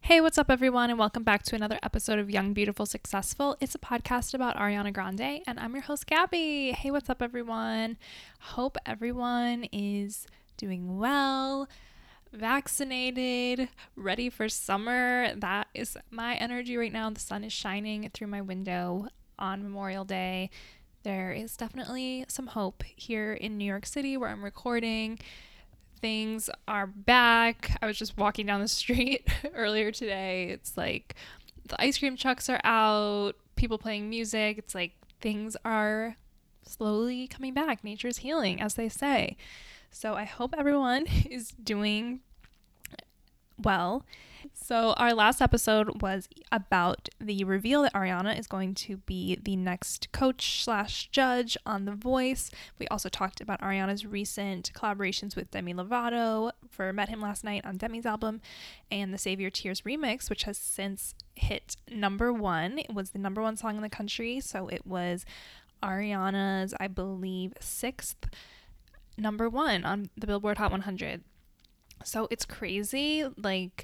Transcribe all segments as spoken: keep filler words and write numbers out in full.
Hey, what's up, everyone, and welcome back to another episode of Young, Beautiful, Successful. It's a podcast about Ariana Grande, and I'm your host, Gabby. Hey, what's up, everyone? Hope everyone is doing well, vaccinated, ready for summer. That is my energy right now. The sun is shining through my window on Memorial Day. There is definitely some hope here in New York City where I'm recording. Things are back. I was just walking down the street earlier today. It's like the ice cream trucks are out, people playing music. It's like things are slowly coming back. Nature's healing, as they say. So I hope everyone is doing well. So our last episode was about the reveal that Ariana is going to be the next coach slash judge on The Voice. We also talked about Ariana's recent collaborations with Demi Lovato for Met Him Last Night on Demi's album, and the Save Your Tears remix, which has since hit number one. It was the number one song in the country, so it was Ariana's, I believe, sixth number one on the Billboard Hot one hundred. So it's crazy. Like,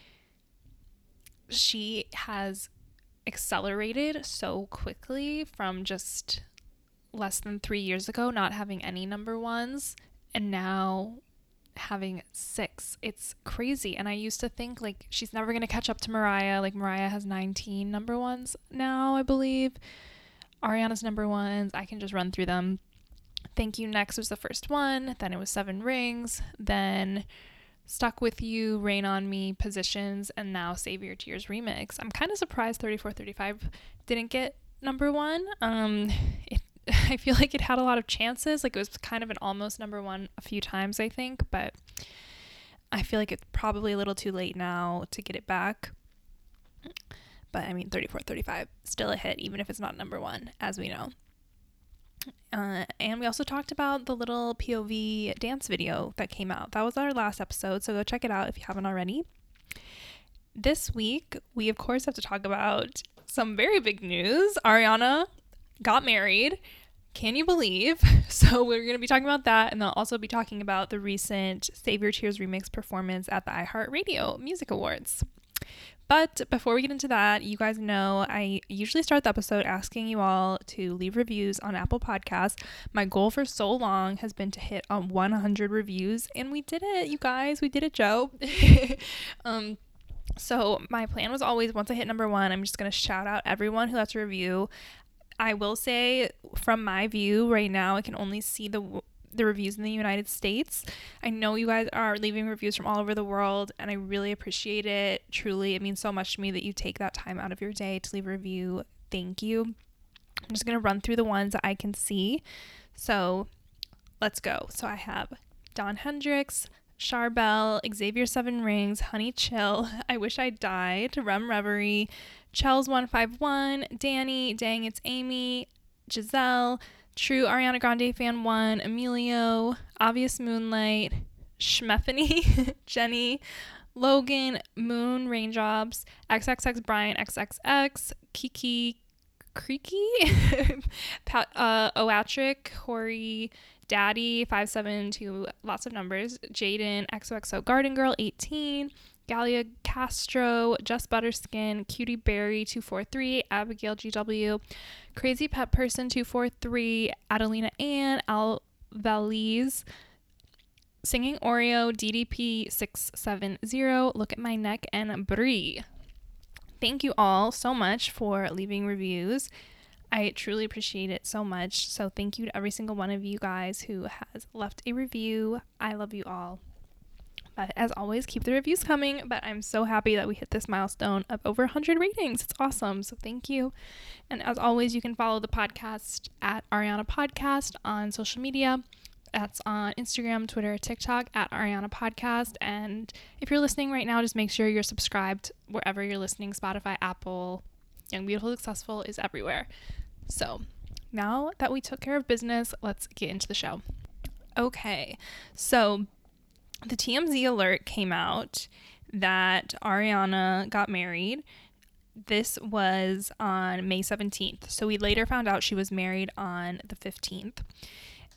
she has accelerated so quickly from just less than three years ago not having any number ones and now having six. It's crazy. And I used to think like she's never going to catch up to Mariah. Like, Mariah has nineteen number ones now, I believe. Ariana's number ones, I can just run through them. Thank You Next was the first one. Then it was Seven Rings. Then Stuck With You, Rain On Me, Positions, and now Save Your Tears remix. I'm kind of surprised thirty-four thirty-five didn't get number one. Um, it, I feel like it had a lot of chances. Like, it was kind of an almost number one a few times, I think, but I feel like it's probably a little too late now to get it back. But I mean, thirty-four thirty-five, still a hit, even if it's not number one, as we know. Uh, and we also talked about the little P O V dance video that came out. That was our last episode, so go check it out if you haven't already. This week, we of course have to talk about some very big news. Ariana got married. Can you believe? So we're going to be talking about that, and I'll also be talking about the recent Save Your Tears remix performance at the iHeartRadio Music Awards. But before we get into that, you guys know I usually start the episode asking you all to leave reviews on Apple Podcasts. My goal for so long has been to hit on one hundred reviews, and we did it, you guys. We did it, Joe. um, so my plan was always, once I hit number one, I'm just going to shout out everyone who left a review. I will say, from my view right now, I can only see the the reviews in the United States. I know you guys are leaving reviews from all over the world, and I really appreciate it. Truly, it means so much to me that you take that time out of your day to leave a review. Thank you. I'm just going to run through the ones that I can see. So let's go. So I have Don Hendricks, Charbel, Xavier Seven Rings, Honey Chill, I Wish I Died, Rem Reverie, Chels one five one, Danny, Dang It's Amy, Giselle, True Ariana Grande Fan one, Emilio, Obvious Moonlight, Schmeffany, Jenny, Logan, Moon, Raindrops, X X X Brian, X X X, Kiki, Creaky, Pat, uh, Oatric, Corey, Daddy, five seven two, lots of numbers, Jaden, X O X O Garden Girl, eighteen, Galia Castro, Just Butterskin, Cutie Berry, two four three, Abigail G W, Crazy Pet Person, two four three, Adelina Ann, Al Valise, Singing Oreo, D D P six seven zero, Look at My Neck, and Brie. Thank you all so much for leaving reviews. I truly appreciate it so much. So thank you to every single one of you guys who has left a review. I love you all. But as always, keep the reviews coming. But I'm so happy that we hit this milestone of over one hundred ratings. It's awesome. So thank you. And as always, you can follow the podcast at Ariana Podcast on social media. That's on Instagram, Twitter, TikTok at Ariana Podcast. And if you're listening right now, just make sure you're subscribed wherever you're listening. Spotify, Apple, Young, Beautiful, Successful is everywhere. So now that we took care of business, let's get into the show. Okay, so the T M Z alert came out that Ariana got married. This was on May seventeenth. So we later found out she was married on the fifteenth.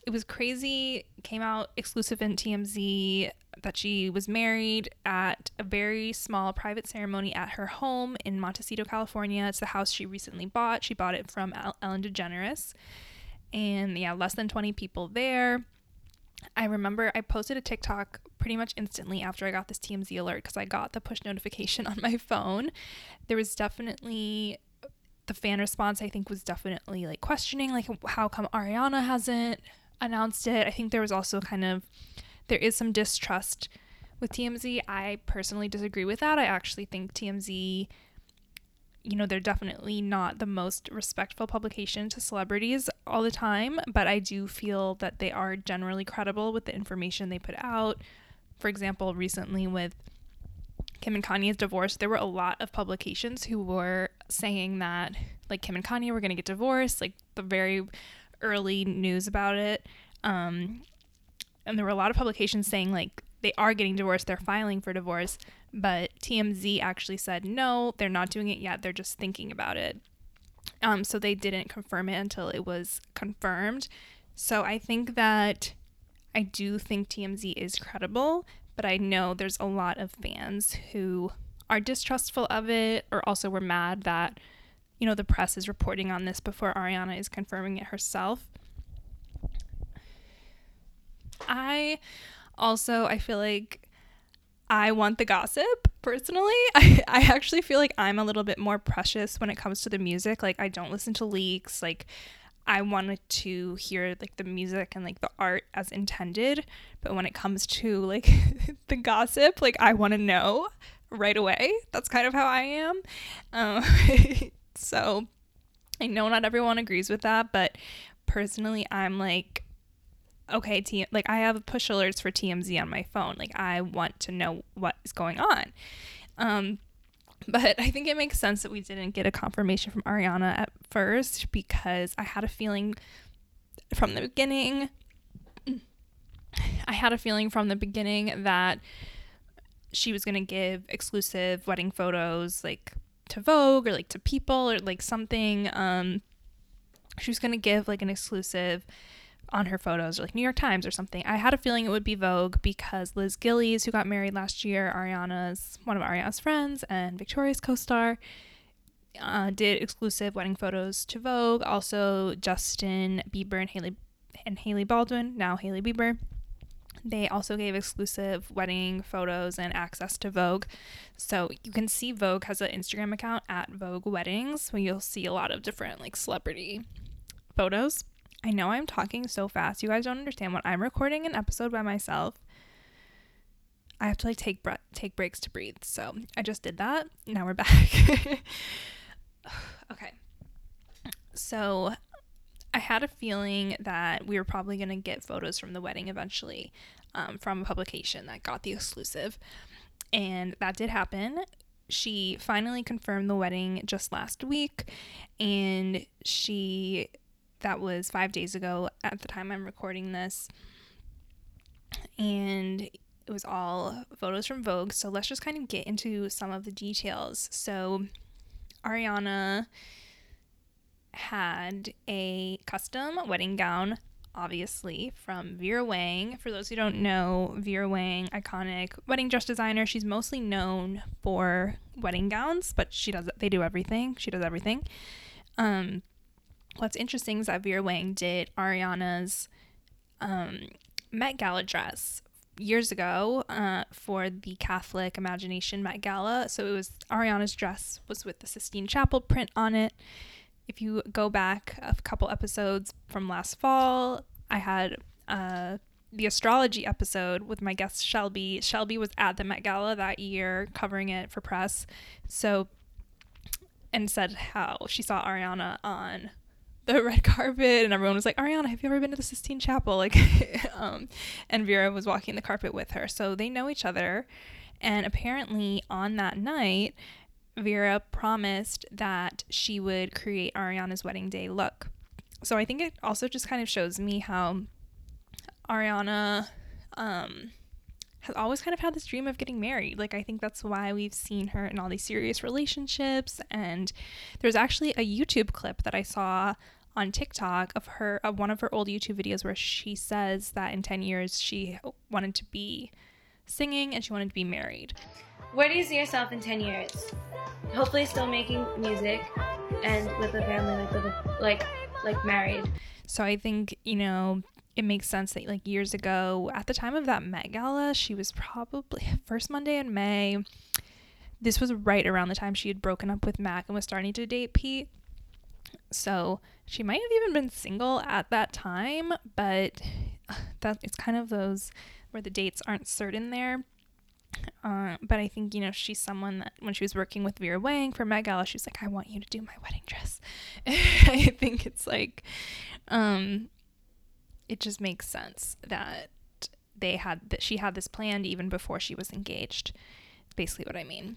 it was crazy. Came out exclusive in T M Z that she was married at a very small private ceremony at her home in Montecito, California. It's the house she recently bought. She bought it from Ellen DeGeneres. And yeah, less than twenty people there. I remember I posted a TikTok pretty much instantly after I got this T M Z alert because I got the push notification on my phone. There was definitely, the fan response I think was definitely like questioning like how come Ariana hasn't announced it. I think there was also kind of, there is some distrust with T M Z. I personally disagree with that. I actually think T M Z, you know, they're definitely not the most respectful publication to celebrities all the time, but I do feel that they are generally credible with the information they put out. For example, recently with Kim and Kanye's divorce, there were a lot of publications who were saying that like Kim and Kanye were going to get divorced, like the very early news about it. Um, and there were a lot of publications saying like they are getting divorced, they're filing for divorce, but T M Z actually said no, they're not doing it yet, they're just thinking about it. Um, so they didn't confirm it until it was confirmed. So I think that I do think T M Z is credible, but I know there's a lot of fans who are distrustful of it or also were mad that, you know, the press is reporting on this before Ariana is confirming it herself. I also, I feel like I want the gossip personally. I, I actually feel like I'm a little bit more precious when it comes to the music. Like I don't listen to leaks. Like I wanted to hear like the music and like the art as intended. But when it comes to like the gossip, like I want to know right away. That's kind of how I am. Um, so I know not everyone agrees with that, but personally I'm like, okay, T- like I have push alerts for T M Z on my phone. Like I want to know what is going on. Um, but I think it makes sense that we didn't get a confirmation from Ariana at first because I had a feeling from the beginning, I had a feeling from the beginning that she was going to give exclusive wedding photos like to Vogue or like to People or like something. Um, she was going to give like an exclusive on her photos or like New York Times or something. I had a feeling it would be Vogue because Liz Gillies, who got married last year, Ariana's one of Ariana's friends and Victoria's co-star, uh, did exclusive wedding photos to Vogue. Also Justin Bieber and Haley and Haley Baldwin, now Hailey Bieber, they also gave exclusive wedding photos and access to Vogue. So you can see Vogue has an Instagram account at Vogue Weddings where you'll see a lot of different like celebrity photos. I know I'm talking so fast. You guys don't understand. When I'm recording an episode by myself, I have to like take bre- take breaks to breathe. So I just did that. Now we're back. Okay. So I had a feeling that we were probably going to get photos from the wedding eventually, um, from a publication that got the exclusive. And that did happen. She finally confirmed the wedding just last week. And she... that was five days ago at the time I'm recording this. And it was all photos from Vogue. So let's just kind of get into some of the details. So Ariana had a custom wedding gown, obviously, from Vera Wang. For those who don't know, Vera Wang, iconic wedding dress designer. She's mostly known for wedding gowns, but she does, they do everything. She does everything. Um, What's interesting is that Vera Wang did Ariana's um, Met Gala dress years ago uh, for the Catholic Imagination Met Gala. So it was Ariana's dress was with the Sistine Chapel print on it. If you go back a couple episodes from last fall, I had uh, the astrology episode with my guest Shelby. Shelby was at the Met Gala that year covering it for press. So, and said how she saw Ariana on the red carpet and everyone was like, Ariana, have you ever been to the Sistine Chapel? Like, um, and Vera was walking the carpet with her. So they know each other. And apparently on that night, Vera promised that she would create Ariana's wedding day look. So I think it also just kind of shows me how Ariana, um, has always kind of had this dream of getting married. Like, I think that's why we've seen her in all these serious relationships. And there's actually a YouTube clip that I saw on TikTok of her of one of her old YouTube videos where she says that in ten years she wanted to be singing and she wanted to be married. Where do you see yourself in ten years? Hopefully still making music and with a family, like with a, like like married. So I think, you know, it makes sense that like years ago at the time of that Met Gala, she was probably first Monday in May. This was right around the time she had broken up with Mac and was starting to date Pete. So she might have even been single at that time, but that it's kind of those where the dates aren't certain there. Uh, but I think, you know, she's someone that when she was working with Vera Wang for Met Gala, she was like, I want you to do my wedding dress. I think it's like, um, it just makes sense that they had that she had this planned even before she was engaged. Basically what I mean.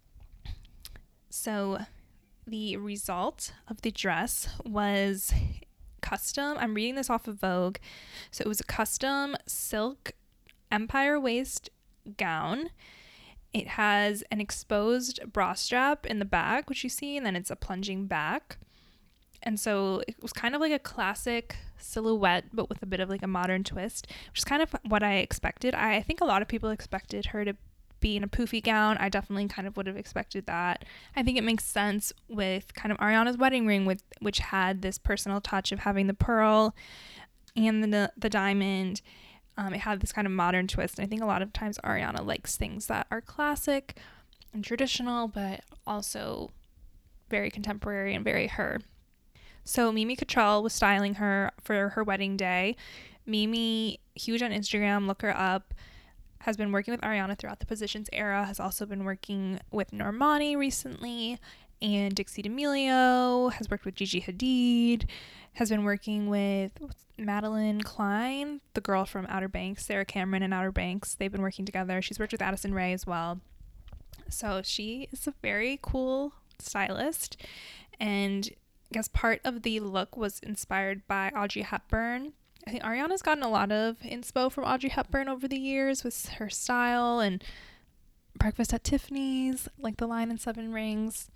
So the result of the dress was custom. I'm reading this off of Vogue. So it was a custom silk empire waist gown. It has an exposed bra strap in the back, which you see, and then it's a plunging back. And so it was kind of like a classic silhouette, but with a bit of like a modern twist, which is kind of what I expected. I, I think a lot of people expected her to be in a poofy gown. I definitely kind of would have expected that. I think it makes sense with kind of Ariana's wedding ring, with which had this personal touch of having the pearl and the the diamond. Um, it had this kind of modern twist. And I think a lot of times Ariana likes things that are classic and traditional, but also very contemporary and very her. So Mimi Cottrell was styling her for her wedding day. Mimi, huge on Instagram, look her up, has been working with Ariana throughout the Positions era, has also been working with Normani recently, and Dixie D'Amelio, has worked with Gigi Hadid, has been working with Madeline Klein, the girl from Outer Banks, Sarah Cameron and Outer Banks. They've been working together. She's worked with Addison Rae as well. So she is a very cool stylist. And I guess part of the look was inspired by Audrey Hepburn. I think Ariana's gotten a lot of inspo from Audrey Hepburn over the years with her style and Breakfast at Tiffany's, like the line in Seven Rings.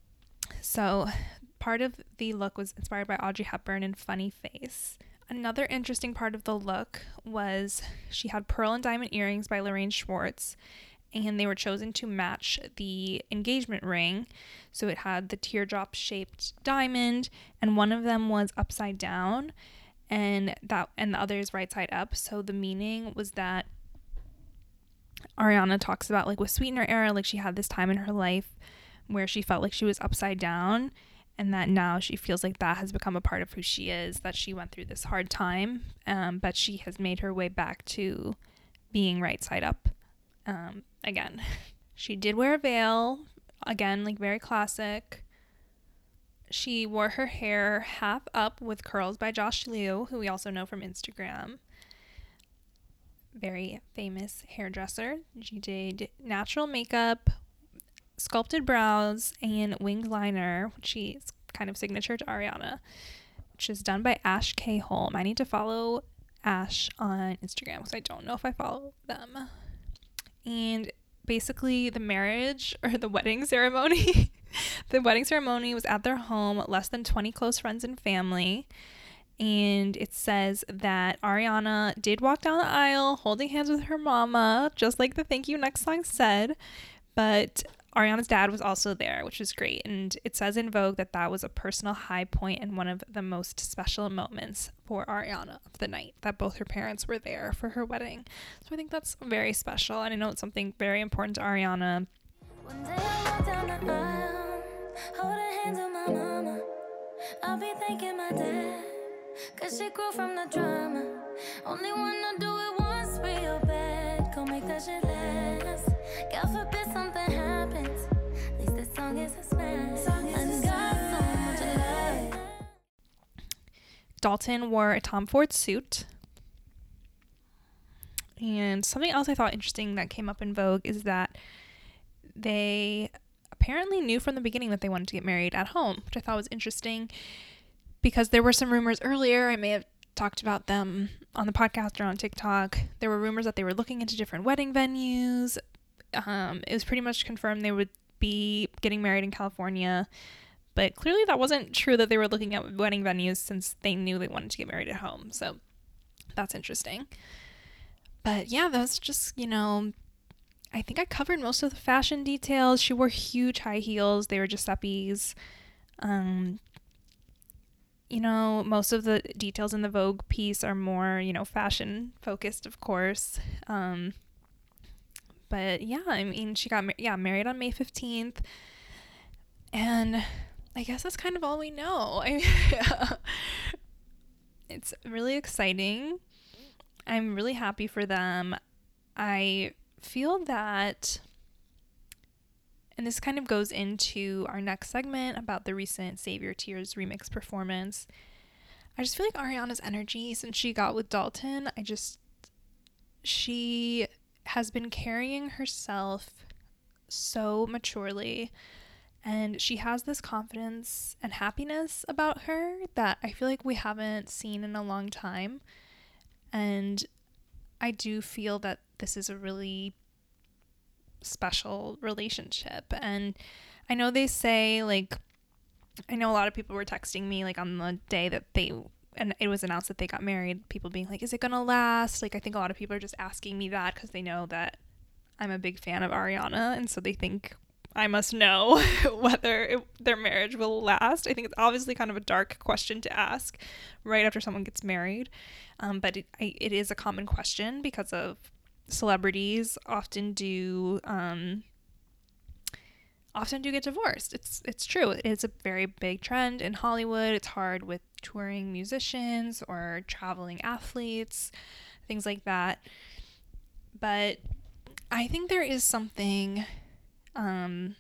So part of the look was inspired by Audrey Hepburn and Funny Face. Another interesting part of the look was she had pearl and diamond earrings by Lorraine Schwartz, and they were chosen to match the engagement ring. So it had the teardrop shaped diamond, and one of them was upside down and that and the other is right side up. So the meaning was that Ariana talks about, like, with Sweetener era, like she had this time in her life where she felt like she was upside down, and that now she feels like that has become a part of who she is, that she went through this hard time, um, but she has made her way back to being right side up. Um, again, she did wear a veil, again, like very classic. She wore her hair half up with curls by Josh Liu, who we also know from Instagram. Very famous hairdresser. She did natural makeup, sculpted brows, and winged liner, which is kind of signature to Ariana, which is done by Ash K. Holm. I need to follow Ash on Instagram because I don't know if I follow them. And basically the marriage or the wedding ceremony, the wedding ceremony was at their home, less than twenty close friends and family. And it says that Ariana did walk down the aisle holding hands with her mama, just like the Thank You Next song said. But Ariana's dad was also there, which was great. And it says in Vogue that that was a personal high point and one of the most special moments for Ariana of the night, that both her parents were there for her wedding. So I think that's very special. And I know it's something very important to Ariana. One day I walk down the aisle, holding hands with my mama. I'll be thanking my dad, cause she grew from the drama. Only wanna do it once real bad. Go make that shit last. God forbid something happens. At least this song is a smash. I got so much love. Dalton wore a Tom Ford suit. And something else I thought interesting that came up in Vogue is that they apparently knew from the beginning that they wanted to get married at home, which I thought was interesting because there were some rumors earlier. I may have talked about them on the podcast or on TikTok. There were rumors that they were looking into different wedding venues. Um, it was pretty much confirmed they would be getting married in California, But clearly that wasn't true, that they were looking at wedding venues since they knew they wanted to get married at home. So that's interesting. But yeah, that's just, you know, I think I covered most of the fashion details. She wore huge high heels. They were Giuseppe's. Um, you know, most of the details in the Vogue piece are more, you know, fashion focused, of course. Um, but yeah, I mean, she got, mar- yeah, married on May fifteenth. And I guess that's kind of all we know. I, it's really exciting. I'm really happy for them. I feel that, and this kind of goes into our next segment about the recent Save Your Tears remix performance. I just feel like Ariana's energy since she got with Dalton, I just, she has been carrying herself so maturely, and she has this confidence and happiness about her that I feel like we haven't seen in a long time. And I do feel that this is a really special relationship. And I know they say, like, I know a lot of people were texting me, like, on the day that they, and it was announced that they got married, people being like, is it gonna last? Like, I think a lot of people are just asking me that because they know that I'm a big fan of Ariana, and so they think I must know whether it, their marriage will last. I think it's obviously kind of a dark question to ask right after someone gets married, um, but it, I, it is a common question because of celebrities often do um, often do get divorced. It's it's true. It's a very big trend in Hollywood. It's hard with touring musicians or traveling athletes, things like that. But I think there is something um,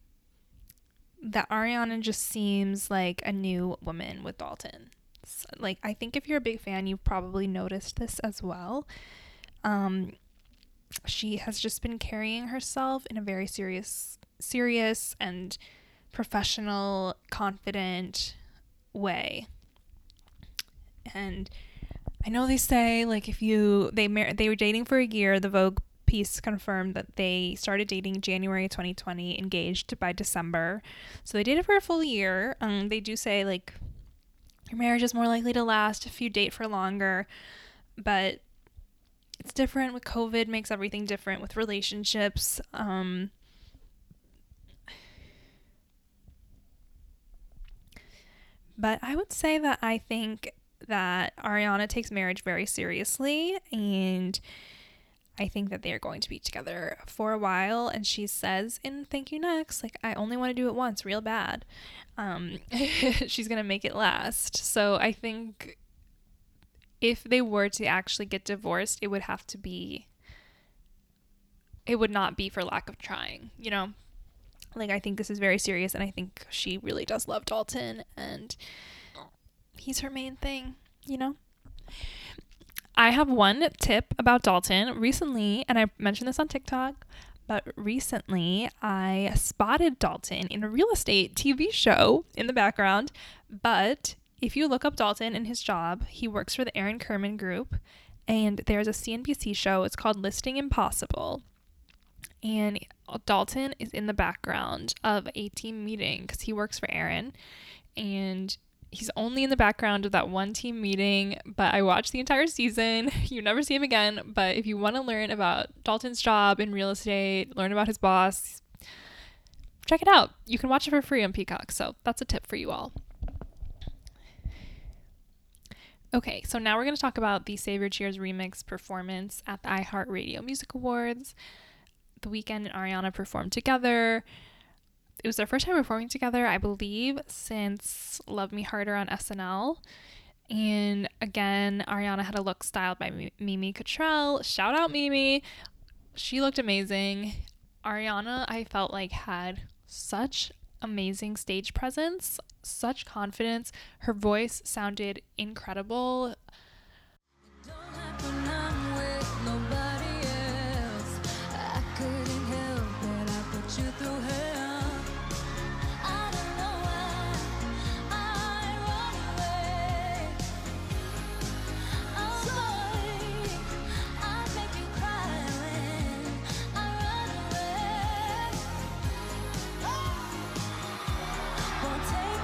that Ariana just seems like a new woman with Dalton. So, like, I think if you're a big fan, you've probably noticed this as well. Um, she has just been carrying herself in a very serious, serious and professional, confident way. And I know they say, like, if you, they mar- they were dating for a year, the Vogue piece confirmed that they started dating January twenty twenty, engaged by December. So they dated for a full year. Um, they do say, like, your marriage is more likely to last if you date for longer, but it's different with COVID, makes everything different with relationships. Um, but I would say that I think that Ariana takes marriage very seriously, and I think that they are going to be together for a while. And she says in Thank You Next, like, I only want to do it once real bad. Um, she's going to make it last. So I think if they were to actually get divorced, it would have to be, it would not be for lack of trying, you know? Like, I think this is very serious, and I think she really does love Dalton, and he's her main thing, you know? I have one tip about Dalton. Recently, and I mentioned this on TikTok, but recently I spotted Dalton in a real estate T V show in the background. But if you look up Dalton and his job, he works for the Aaron Kerman Group, and there's a C N B C show. It's called Listing Impossible. And Dalton is in the background of a team meeting because he works for Aaron, and he's only in the background of that one team meeting, but I watched the entire season. You never see him again. But if you want to learn about Dalton's job in real estate, learn about his boss, check it out. You can watch it for free on Peacock. So that's a tip for you all. Okay, so now we're going to talk about the Save Your Tears remix performance at the iHeartRadio Music Awards. The Weeknd and Ariana performed together. It was their first time performing together, I believe, since Love Me Harder on S N L. And again, Ariana had a look styled by Mimi Cottrell. Shout out Mimi. She looked amazing. Ariana, I felt like, had such amazing stage presence, such confidence. Her voice sounded incredible. Won't take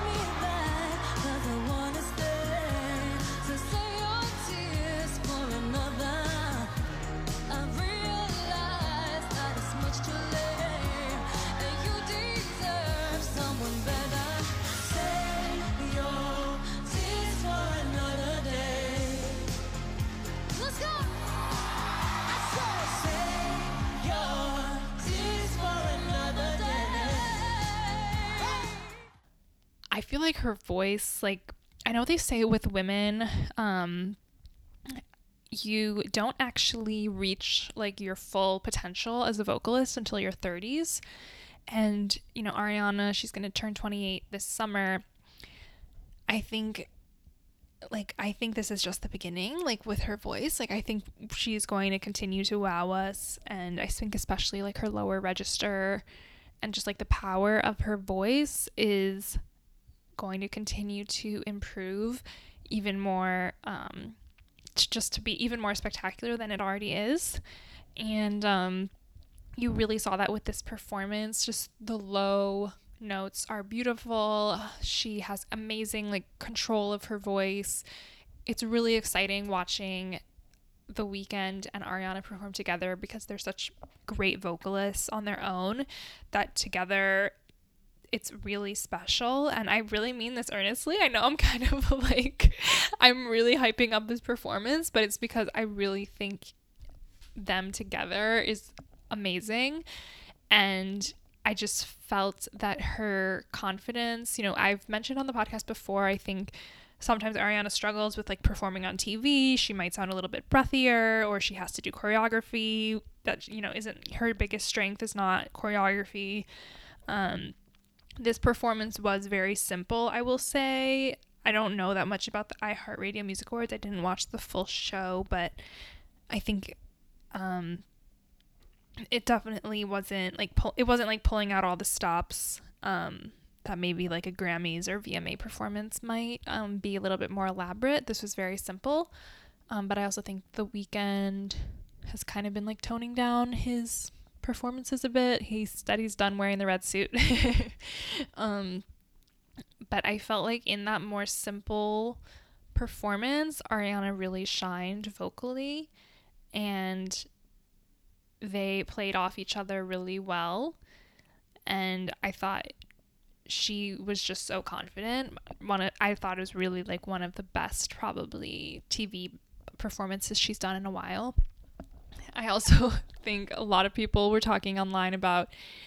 like her voice, like, I know they say with women, um, you don't actually reach like your full potential as a vocalist until your thirties. And, you know, Ariana, she's going to turn twenty-eight this summer. I think, like, I think this is just the beginning, like, with her voice. Like, I think she's going to continue to wow us. And I think especially, like, her lower register and just, like, the power of her voice is going to continue to improve even more, um, to just to be even more spectacular than it already is. And, um, you really saw that with this performance. Just the low notes are beautiful. She has amazing like control of her voice. It's really exciting watching The Weeknd and Ariana perform together because they're such great vocalists on their own that together it's really special. And I really mean this earnestly. I know I'm kind of like, I'm really hyping up this performance, but it's because I really think them together is amazing. And I just felt that her confidence, you know, I've mentioned on the podcast before, I think sometimes Ariana struggles with like performing on T V. She might sound a little bit breathier, or she has to do choreography that, you know, isn't her biggest strength, is not choreography. Um, this performance was very simple, I will say. I don't know that much about the iHeartRadio Music Awards. I didn't watch the full show, but I think um, it definitely wasn't like pull- it wasn't like pulling out all the stops um, that maybe like a Grammys or V M A performance might um, be a little bit more elaborate. This was very simple, um, but I also think The Weeknd has kind of been like toning down his performances a bit. He said he's done wearing the red suit. um, but I felt like in that more simple performance, Ariana really shined vocally, and they played off each other really well. And I thought she was just so confident. One of, I thought it was really like one of the best probably T V performances she's done in a while. I also think a lot of people were talking online about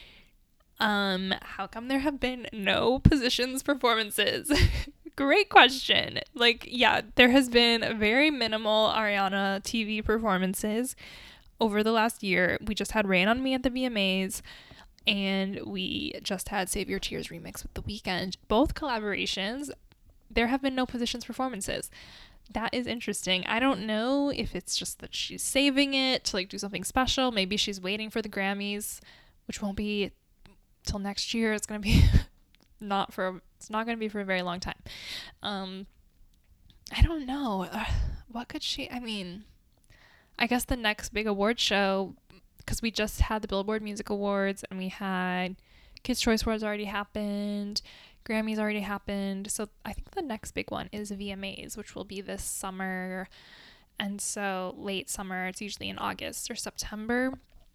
um how come there have been no Positions performances. Great question. Like, yeah, there has been very minimal Ariana T V performances over the last year. We just had Rain on Me at the V M As, and we just had Save Your Tears remix with The Weeknd. Both collaborations. There have been no Positions performances. That is interesting. I don't know if it's just that she's saving it to like do something special. Maybe she's waiting for the Grammys, which won't be till next year. It's going to be not for, it's not going to be for a very long time. Um, I don't know. Uh, what could she, I mean, I guess the next big award show, because we just had the Billboard Music Awards and we had Kids' Choice Awards already happened. Grammys already happened. So I think the next big one is V M As, which will be this summer. And so late summer, it's usually in August or September.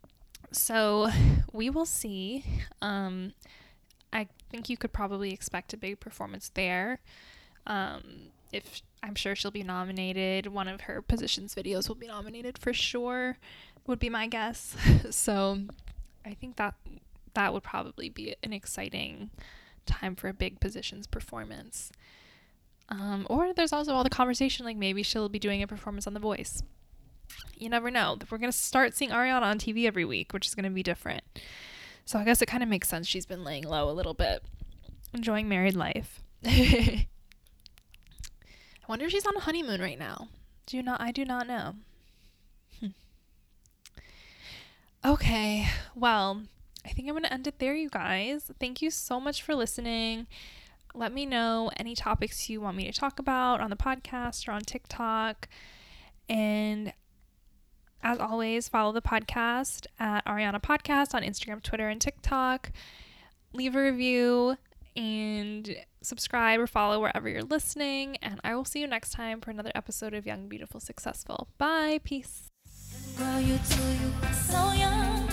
So we will see. Um, I think you could probably expect a big performance there. Um, if I'm sure she'll be nominated. One of her Positions videos will be nominated for sure, would be my guess. So I think that that would probably be an exciting time for a big Positions performance. Um, or there's also all the conversation, like maybe she'll be doing a performance on The Voice. You never know. We're going to start seeing Ariana on T V every week, which is going to be different. So I guess it kind of makes sense she's been laying low a little bit, enjoying married life. I wonder if she's on a honeymoon right now. Do you not? I do not know. Hmm. Okay, well, I think I'm going to end it there, you guys. Thank you so much for listening. Let me know any topics you want me to talk about on the podcast or on TikTok. And as always, follow the podcast at Ariana Podcast on Instagram, Twitter, and TikTok. Leave a review and subscribe or follow wherever you're listening. And I will see you next time for another episode of Young, Beautiful, Successful. Bye. Peace. Girl, you too, you so young.